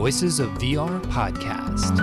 Voices of VR podcast.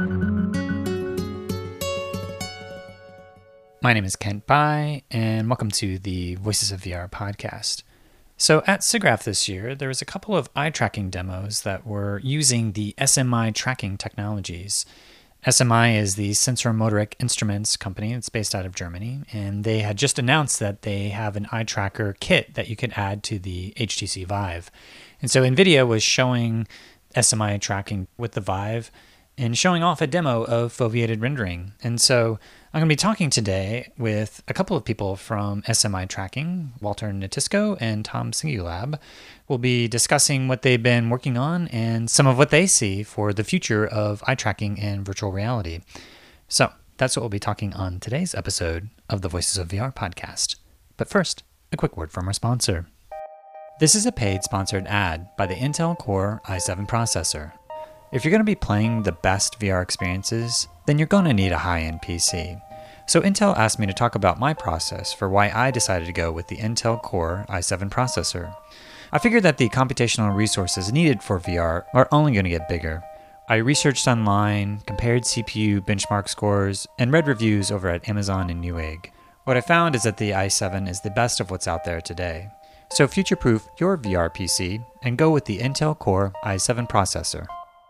My name is Kent Bai, and welcome to the Voices of VR podcast. So at SIGGRAPH this year, there was a couple of eye tracking demos that were using the SMI tracking technologies. SMI is the Sensormotorik Instruments company. It's based out of Germany, and they had just announced that they have an eye tracker kit that you could add to the HTC Vive. And so NVIDIA was showing SMI tracking with the Vive and showing off a demo of foveated rendering. And so I'm going to be talking today with a couple of people from SMI Tracking, Walter Natisco and Tom Singulab. We'll be discussing what they've been working on and some of what they see for the future of eye tracking and virtual reality. So that's what we'll be talking on today's episode of the Voices of VR podcast. But first, a quick word from our sponsor. This is a paid sponsored ad by the Intel Core i7 processor. If you're going to be playing the best VR experiences, then you're going to need a high-end PC. So Intel asked me to talk about my process for why I decided to go with the Intel Core i7 processor. I figured that the computational resources needed for VR are only going to get bigger. I researched online, compared CPU benchmark scores, and read reviews over at Amazon and Newegg. What I found is that the i7 is the best of what's out there today. So future-proof your VR PC and go with the Intel Core i7 processor.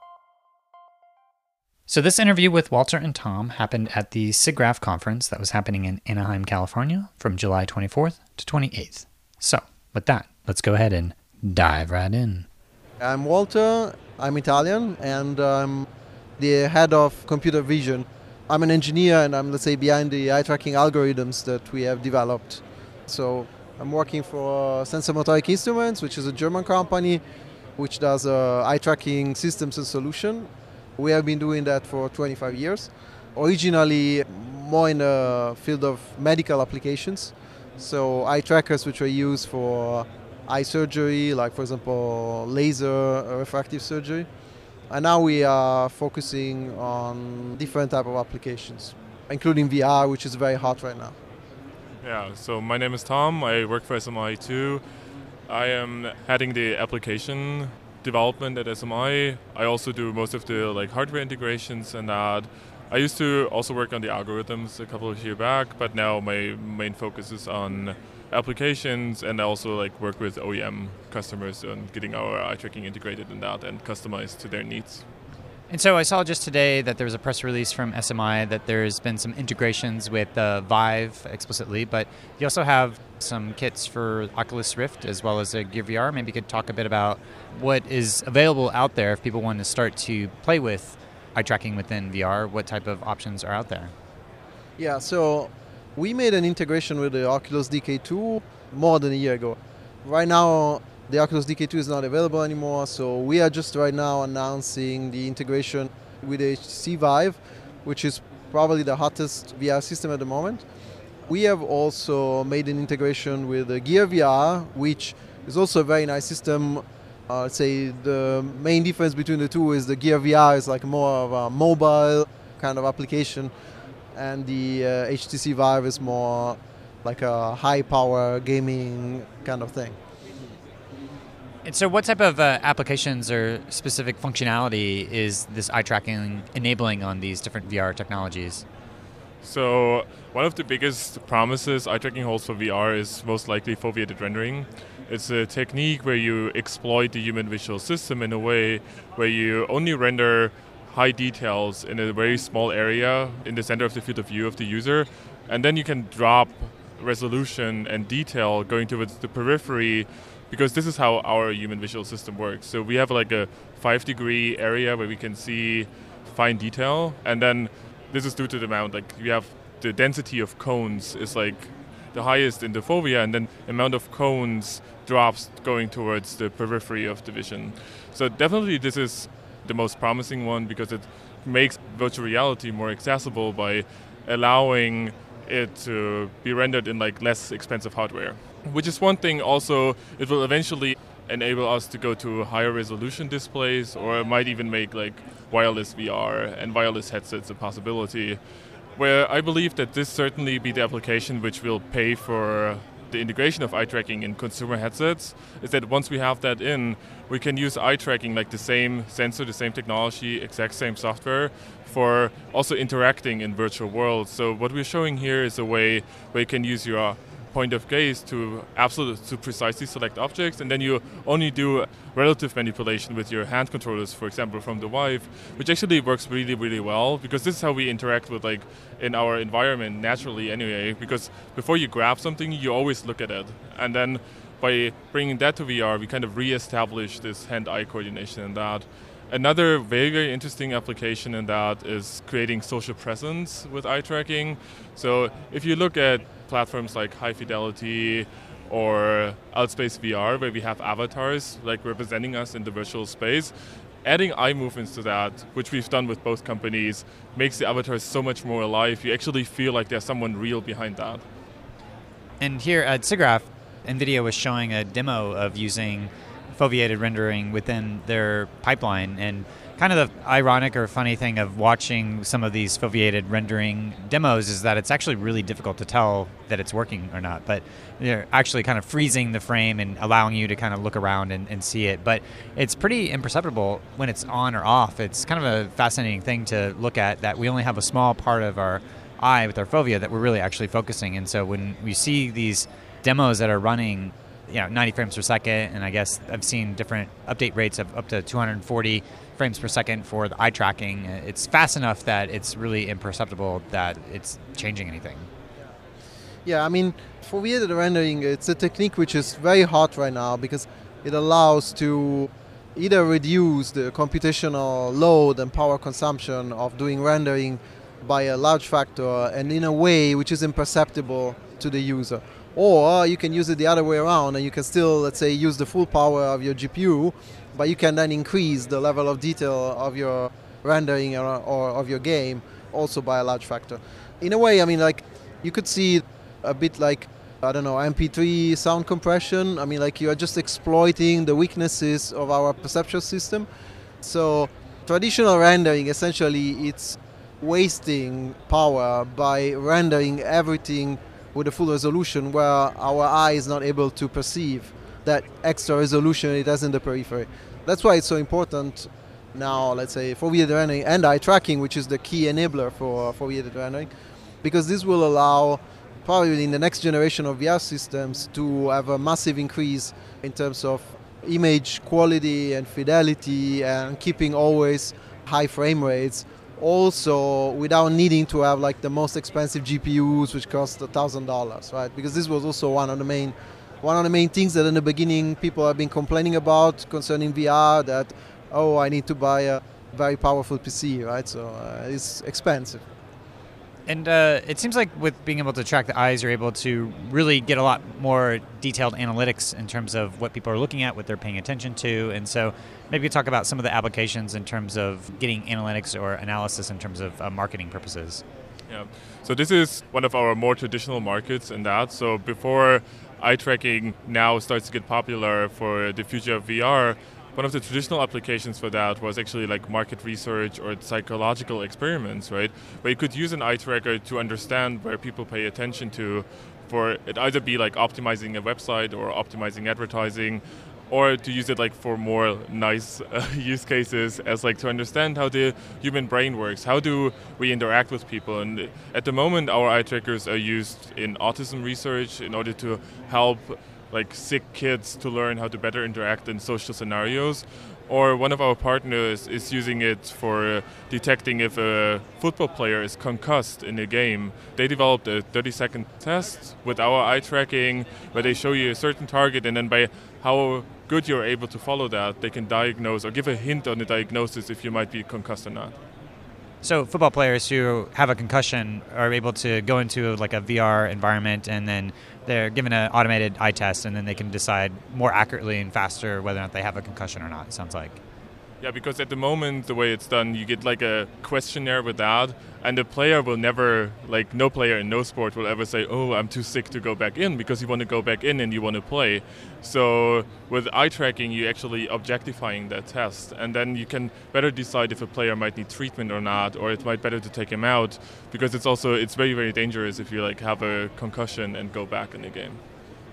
So this interview with Walter and Tom happened at the SIGGRAPH conference that was happening in Anaheim, California from July 24th to 28th. So with that, let's go ahead and dive right in. I'm Walter, I'm Italian, and I'm the head of computer vision. I'm an engineer and I'm, behind the eye tracking algorithms that we have developed. So I'm working for Sensormotorik Instruments, which is a German company which does eye tracking systems and solutions. We have been doing that for 25 years. Originally, more in the field of medical applications. So eye trackers which are used for eye surgery, like for example, laser refractive surgery. And now we are focusing on different type of applications, including VR, which is very hot right now. Yeah, so my name is Tom. I work for SMI too. I am heading the application development at SMI. I also do most of the hardware integrations and that. I used to also work on the algorithms a couple of years back, but now my main focus is on applications, and I also work with OEM customers on getting our eye tracking integrated in that and customized to their needs. And so I saw just today that there was a press release from SMI that there's been some integrations with Vive explicitly, but you also have some kits for Oculus Rift as well as Gear VR. Maybe you could talk a bit about what is available out there if people want to start to play with eye tracking within VR. What type of options are out there? Yeah, so we made an integration with the Oculus DK2 more than a year ago. Right now, the Oculus DK2 is not available anymore, so we are just right now announcing the integration with the HTC Vive, which is probably the hottest VR system at the moment. We have also made an integration with the Gear VR, which is also a very nice system. I'd say the main difference between the two is the Gear VR is more of a mobile kind of application, and the HTC Vive is more like a high-power gaming kind of thing. And so what type of applications or specific functionality is this eye tracking enabling on these different VR technologies? So one of the biggest promises eye tracking holds for VR is most likely foveated rendering. It's a technique where you exploit the human visual system in a way where you only render high details in a very small area in the center of the field of view of the user, and then you can drop resolution and detail going towards the periphery, because this is how our human visual system works. So we have a 5-degree area where we can see fine detail, and then this is due to the amount, you have the density of cones is the highest in the fovea, and then the amount of cones drops going towards the periphery of the vision. So definitely this is the most promising one, because it makes virtual reality more accessible by allowing it to be rendered in less expensive hardware. Which is one thing. Also, it will eventually enable us to go to higher resolution displays, or it might even make wireless VR and wireless headsets a possibility, where I believe that this certainly be the application which will pay for the integration of eye tracking in consumer headsets is that once we have that in, we can use eye tracking, like the same sensor, the same technology, exact same software, for also interacting in virtual worlds. So what we're showing here is a way where you can use your point of gaze to precisely select objects, and then you only do relative manipulation with your hand controllers, for example, from the Vive, which actually works really, really well, because this is how we interact with, like, in our environment naturally anyway, because before you grab something, you always look at it. And then by bringing that to VR, we kind of re-establish this hand-eye coordination in that. Another very, very interesting application in that is creating social presence with eye tracking. So if you look at platforms like High Fidelity or Outspace VR, where we have avatars like representing us in the virtual space, adding eye movements to that, which we've done with both companies, makes the avatars so much more alive. You actually feel like there's someone real behind that. And here at SIGGRAPH, NVIDIA was showing a demo of using foveated rendering within their pipeline, and kind of the ironic or funny thing of watching some of these foveated rendering demos is that it's actually really difficult to tell that it's working or not, but they're actually kind of freezing the frame and allowing you to kind of look around and see it, but it's pretty imperceptible when it's on or off. It's kind of a fascinating thing to look at, that we only have a small part of our eye with our fovea that we're really actually focusing, and so when we see these demos that are running 90 frames per second, and I guess I've seen different update rates of up to 240 frames per second for the eye tracking. It's fast enough that it's really imperceptible that it's changing anything. Yeah, I mean, foveated rendering, it's a technique which is very hot right now because it allows to either reduce the computational load and power consumption of doing rendering by a large factor and in a way which is imperceptible to the user. Or you can use it the other way around, and you can still, let's say, use the full power of your GPU, but you can then increase the level of detail of your rendering or of your game also by a large factor. In a way, I mean, like, you could see a bit like, I don't know, MP3 sound compression. I mean, like, you are just exploiting the weaknesses of our perceptual system. So traditional rendering, essentially, it's wasting power by rendering everything with a full resolution where our eye is not able to perceive that extra resolution it has in the periphery. That's why it's so important now, let's say, foveated rendering and eye tracking, which is the key enabler for foveated rendering, because this will allow, probably in the next generation of VR systems, to have a massive increase in terms of image quality and fidelity and keeping always high frame rates, also without needing to have like the most expensive GPUs which cost $1,000, right? Because this was also one of the main things that in the beginning people have been complaining about concerning VR, that I need to buy a very powerful PC, right? So it's expensive. And it seems like with being able to track the eyes, you're able to really get a lot more detailed analytics in terms of what people are looking at, what they're paying attention to. And so maybe talk about some of the applications in terms of getting analytics or analysis in terms of marketing purposes. Yeah. So this is one of our more traditional markets in that. So before eye tracking now starts to get popular for the future of VR, one of the traditional applications for that was actually like market research or psychological experiments, right? Where you could use an eye tracker to understand where people pay attention to, for it either be like optimizing a website or optimizing advertising, or to use it like for more nice use cases as like to understand how the human brain works. How do we interact with people? And at the moment, our eye trackers are used in autism research in order to help like sick kids to learn how to better interact in social scenarios. Or one of our partners is using it for detecting if a football player is concussed in a game. They developed a 30-second test with our eye tracking where they show you a certain target, and then by how good you're able to follow that, they can diagnose or give a hint on the diagnosis if you might be concussed or not. So football players who have a concussion are able to go into like a VR environment, and then they're given an automated eye test, and then they can decide more accurately and faster whether or not they have a concussion or not, it sounds like. Yeah, because at the moment, the way it's done, you get like a questionnaire with that, and the player will never, like no player in no sport will ever say, I'm too sick to go back in, because you want to go back in and you want to play. So with eye tracking, you're actually objectifying that test, and then you can better decide if a player might need treatment or not, or it might better to take him out, because it's very, very dangerous if you like have a concussion and go back in the game.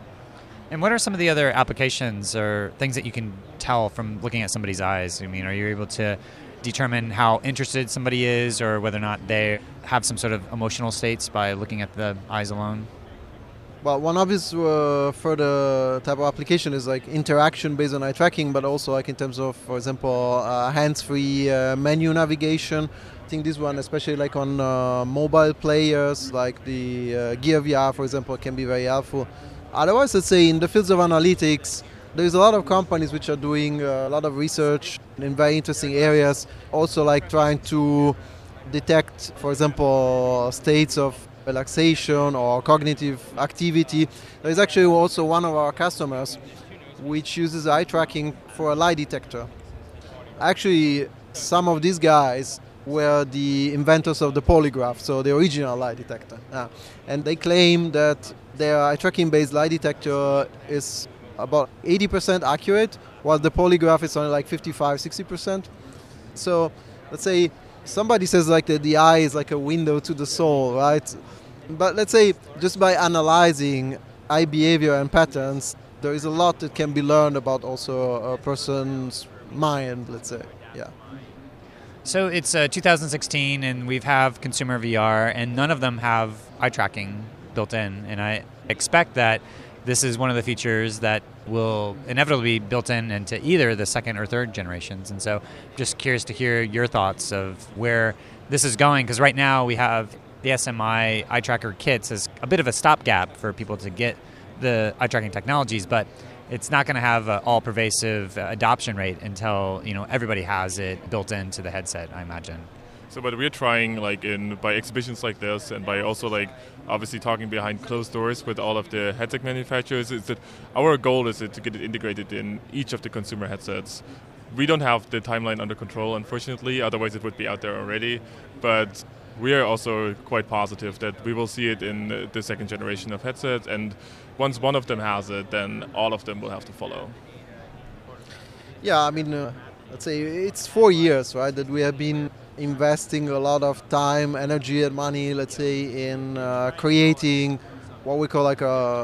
And what are some of the other applications or things that you can tell from looking at somebody's eyes? I mean, are you able to determine how interested somebody is or whether or not they have some sort of emotional states by looking at the eyes alone? Well, one obvious further type of application is like interaction based on eye tracking, but also like in terms of, for example, hands-free menu navigation. I think this one, especially like on mobile players, like the Gear VR, for example, can be very helpful. Otherwise, let's say in the fields of analytics, there's a lot of companies which are doing a lot of research in very interesting areas. Also, like trying to detect, for example, states of relaxation or cognitive activity. There is actually also one of our customers which uses eye tracking for a lie detector. Actually, some of these guys were the inventors of the polygraph, so the original lie detector. And they claim that their eye tracking based lie detector is about 80% accurate, while the polygraph is only like 55-60%. So let's say somebody says like that the eye is like a window to the soul, right? But let's say just by analyzing eye behavior and patterns, there is a lot that can be learned about also a person's mind, let's say. Yeah. So it's 2016 and we have consumer VR and none of them have eye tracking built in. And I expect that this is one of the features that will inevitably be built in into either the second or third generations. And so just curious to hear your thoughts of where this is going, because right now we have the SMI eye tracker kits as a bit of a stopgap for people to get the eye tracking technologies, but it's not going to have an all-pervasive adoption rate until everybody has it built into the headset, I imagine. So, but we're trying by exhibitions like this, and by also obviously talking behind closed doors with all of the headset manufacturers, is that our goal is to get it integrated in each of the consumer headsets. We don't have the timeline under control, unfortunately, otherwise it would be out there already. But we are also quite positive that we will see it in the second generation of headsets, and once one of them has it, then all of them will have to follow. Yeah, I mean, let's say it's 4 years, right, that we have been investing a lot of time, energy, and money, let's say, in creating what we call our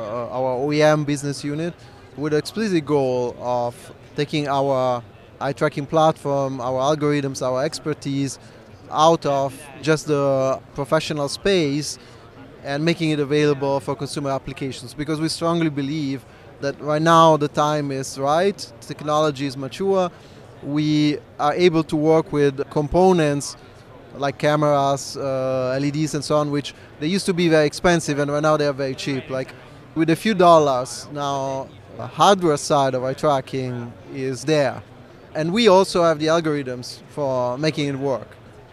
OEM business unit, with the explicit goal of taking our eye tracking platform, our algorithms, our expertise out of just the professional space and making it available for consumer applications, because we strongly believe that right now the time is right, technology is mature, we are able to work with components like cameras, LEDs and so on, which they used to be very expensive and right now they are very cheap. Like with a few dollars now, the hardware side of eye tracking is there. And we also have the algorithms for making it work.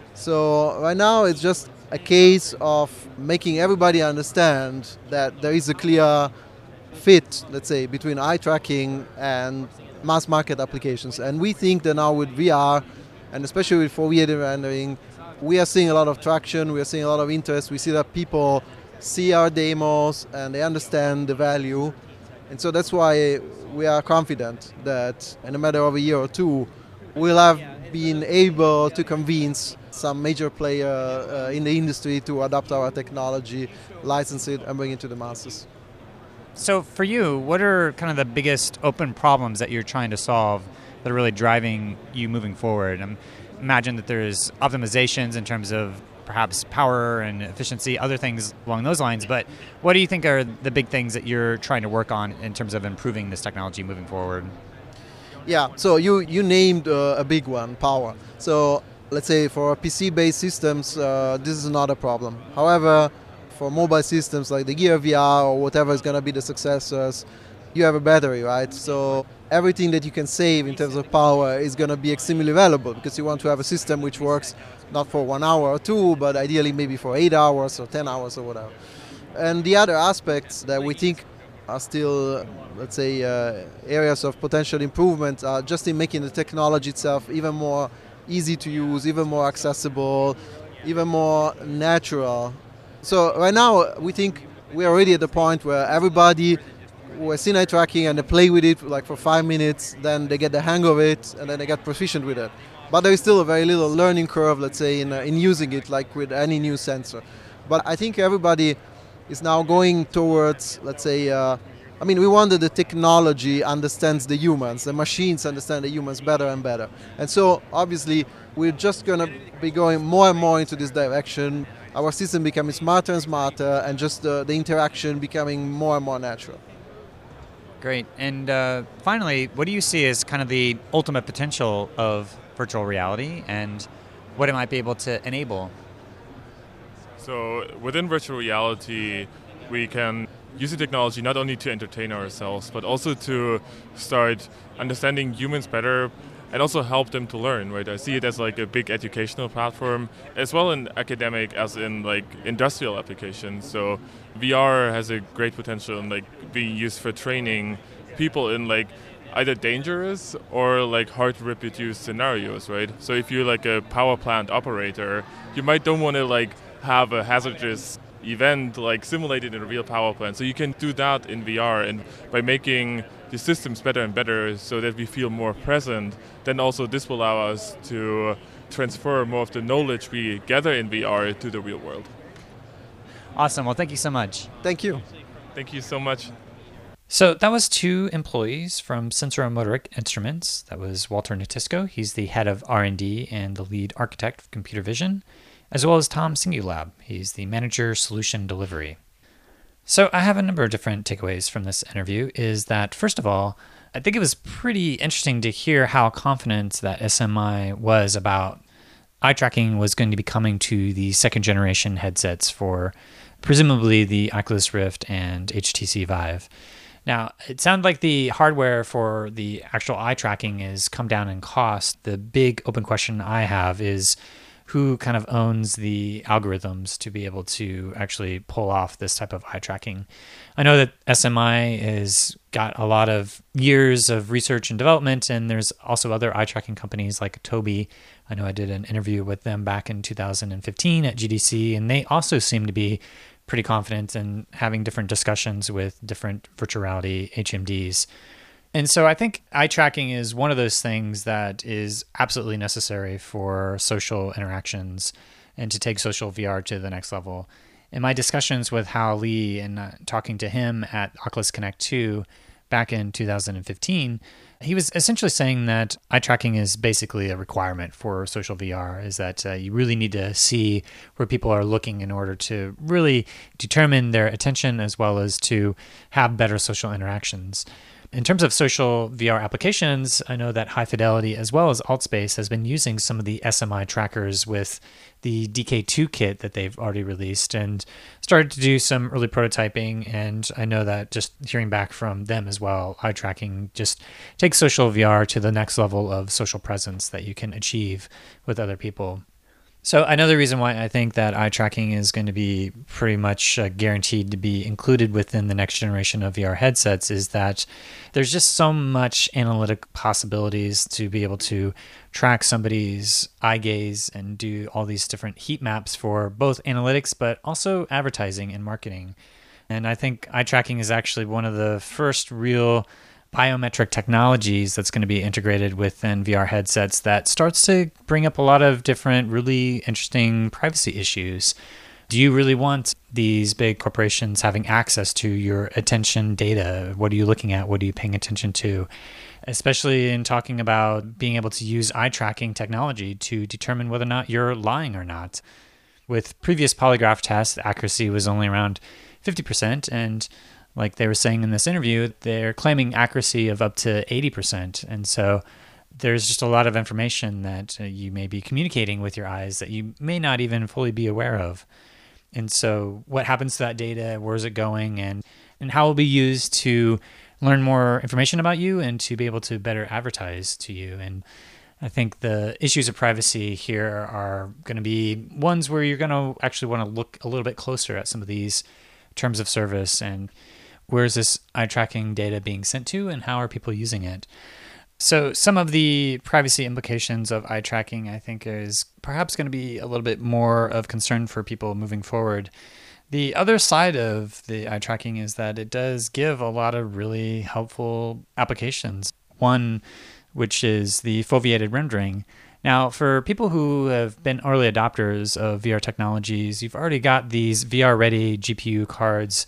So right now it's just a case of making everybody understand that there is a clear fit, let's say, between eye tracking and mass market applications. And we think that now with VR, and especially with foveated rendering, we are seeing a lot of traction, we are seeing a lot of interest. We see that people see our demos and they understand the value. And so that's why we are confident that in a matter of a year or two, we'll have been able to convince some major player in the industry to adopt our technology, license it, and bring it to the masses. So for you, what are kind of the biggest open problems that you're trying to solve that are really driving you moving forward? I imagine that there's optimizations in terms of perhaps power and efficiency, other things along those lines, but what do you think are the big things that you're trying to work on in terms of improving this technology moving forward? Yeah, so you named a big one, power. So let's say for PC-based systems, this is not a problem. However, for mobile systems like the Gear VR or whatever is going to be the successors, you have a battery, right? So everything that you can save in terms of power is going to be extremely valuable, because you want to have a system which works not for 1 hour or two, but ideally maybe for 8 hours or 10 hours or whatever. And the other aspects that we think are still, let's say, areas of potential improvement are just in making the technology itself even more easy to use, even more accessible, even more natural. So right now we think we're already at the point where everybody who has seen eye tracking and they play with it like for 5 minutes, then they get the hang of it and then they get proficient with it. But there is still a very little learning curve, let's say, in using it, like with any new sensor. But I think everybody is now going towards, let's say, a I mean, we want that the technology understands the humans, the machines understand the humans better and better. And so, obviously, we're just going to be going more and more into this direction. Our system becoming smarter and smarter, and just the interaction becoming more and more natural. Great. And finally, what do you see as kind of the ultimate potential of virtual reality and what it might be able to enable? So within virtual reality, we can use the technology not only to entertain ourselves, but also to start understanding humans better and also help them to learn, right? I see it as like a big educational platform, as well in academic as in like industrial applications. So VR has a great potential in like being used for training people in like either dangerous or like hard to reproduce scenarios, right? So if you're like a power plant operator, you might don't want to like have a hazardous event like simulated in a real power plant. So you can do that in VR, and by making the systems better and better so that we feel more present, then also this will allow us to transfer more of the knowledge we gather in VR to the real world. Awesome. Well, thank you so much. Thank you. Thank you so much. So that was two employees from Sensorimotoric Instruments. That was Walter Natisco. He's the head of R&D and the lead architect of computer vision, as well as Tom Singulab. He's the manager solution delivery. So I have a number of different takeaways from this interview. Is that, first of all, I think it was pretty interesting to hear how confident that SMI was about eye tracking was going to be coming to the second generation headsets for presumably the Oculus Rift and HTC Vive. Now, it sounded like the hardware for the actual eye tracking has come down in cost. The big open question I have is who kind of owns the algorithms to be able to actually pull off this type of eye tracking. I know that SMI has got a lot of years of research and development, and there's also other eye tracking companies like Tobii. I know I did an interview with them back in 2015 at GDC, and they also seem to be pretty confident in having different discussions with different virtual reality HMDs. And so I think eye tracking is one of those things that is absolutely necessary for social interactions and to take social VR to the next level. In my discussions with Hao Li and talking to him at Oculus Connect 2 back in 2015, he was essentially saying that eye tracking is basically a requirement for social VR, is that you really need to see where people are looking in order to really determine their attention as well as to have better social interactions. In terms of social VR applications, I know that High Fidelity as well as AltSpace has been using some of the SMI trackers with the DK2 kit that they've already released and started to do some early prototyping. And I know that just hearing back from them as well, eye tracking just takes social VR to the next level of social presence that you can achieve with other people. So another reason why I think that eye tracking is going to be pretty much guaranteed to be included within the next generation of VR headsets is that there's just so much analytic possibilities to be able to track somebody's eye gaze and do all these different heat maps for both analytics but also advertising and marketing. And I think eye tracking is actually one of the first real biometric technologies that's going to be integrated within VR headsets that starts to bring up a lot of different really interesting privacy issues. Do you really want these big corporations having access to your attention data? What are you looking at? What are you paying attention to? Especially in talking about being able to use eye tracking technology to determine whether or not you're lying or not. With previous polygraph tests, accuracy was only around 50%, and like they were saying in this interview, they're claiming accuracy of up to 80%. And so there's just a lot of information that you may be communicating with your eyes that you may not even fully be aware of. And so what happens to that data? Where is it going? And how it will be used to learn more information about you and to be able to better advertise to you. And I think the issues of privacy here are going to be ones where you're going to actually want to look a little bit closer at some of these terms of service and where is this eye tracking data being sent to and how are people using it? So some of the privacy implications of eye tracking, I think, is perhaps going to be a little bit more of concern for people moving forward. The other side of the eye tracking is that it does give a lot of really helpful applications. One, which is the foveated rendering. Now, for people who have been early adopters of VR technologies, you've already got these VR-ready GPU cards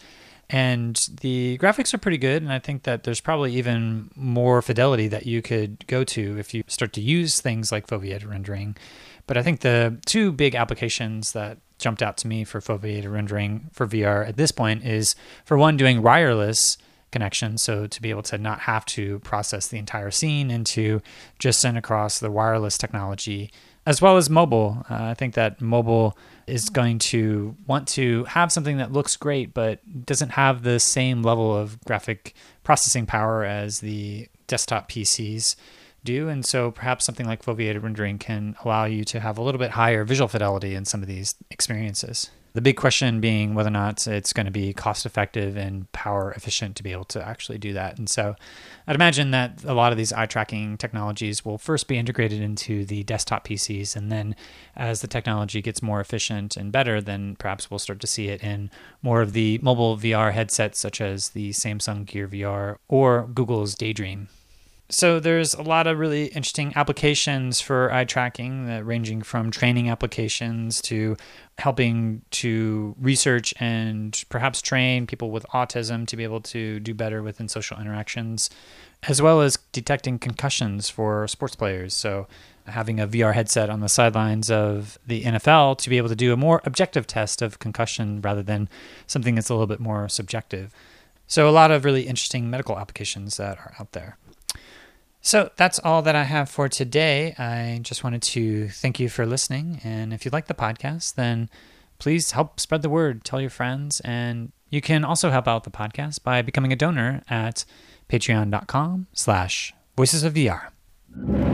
And the graphics are pretty good, and I think that there's probably even more fidelity that you could go to if you start to use things like foveated rendering. But I think the two big applications that jumped out to me for foveated rendering for VR at this point is, for one, doing wireless connection, so to be able to not have to process the entire scene and to just send across the wireless technology, as well as mobile. I think that mobile is going to want to have something that looks great but doesn't have the same level of graphic processing power as the desktop PCs do. And so perhaps something like foveated rendering can allow you to have a little bit higher visual fidelity in some of these experiences. The big question being whether or not it's going to be cost effective and power efficient to be able to actually do that. And so I'd imagine that a lot of these eye tracking technologies will first be integrated into the desktop PCs. And then as the technology gets more efficient and better, then perhaps we'll start to see it in more of the mobile VR headsets, such as the Samsung Gear VR or Google's Daydream. So there's a lot of really interesting applications for eye tracking, ranging from training applications to helping to research and perhaps train people with autism to be able to do better within social interactions, as well as detecting concussions for sports players. So having a VR headset on the sidelines of the NFL to be able to do a more objective test of concussion rather than something that's a little bit more subjective. So a lot of really interesting medical applications that are out there. So that's all that I have for today. I just wanted to thank you for listening. And if you like the podcast, then please help spread the word. Tell your friends. And you can also help out the podcast by becoming a donor at patreon.com/voicesofvr.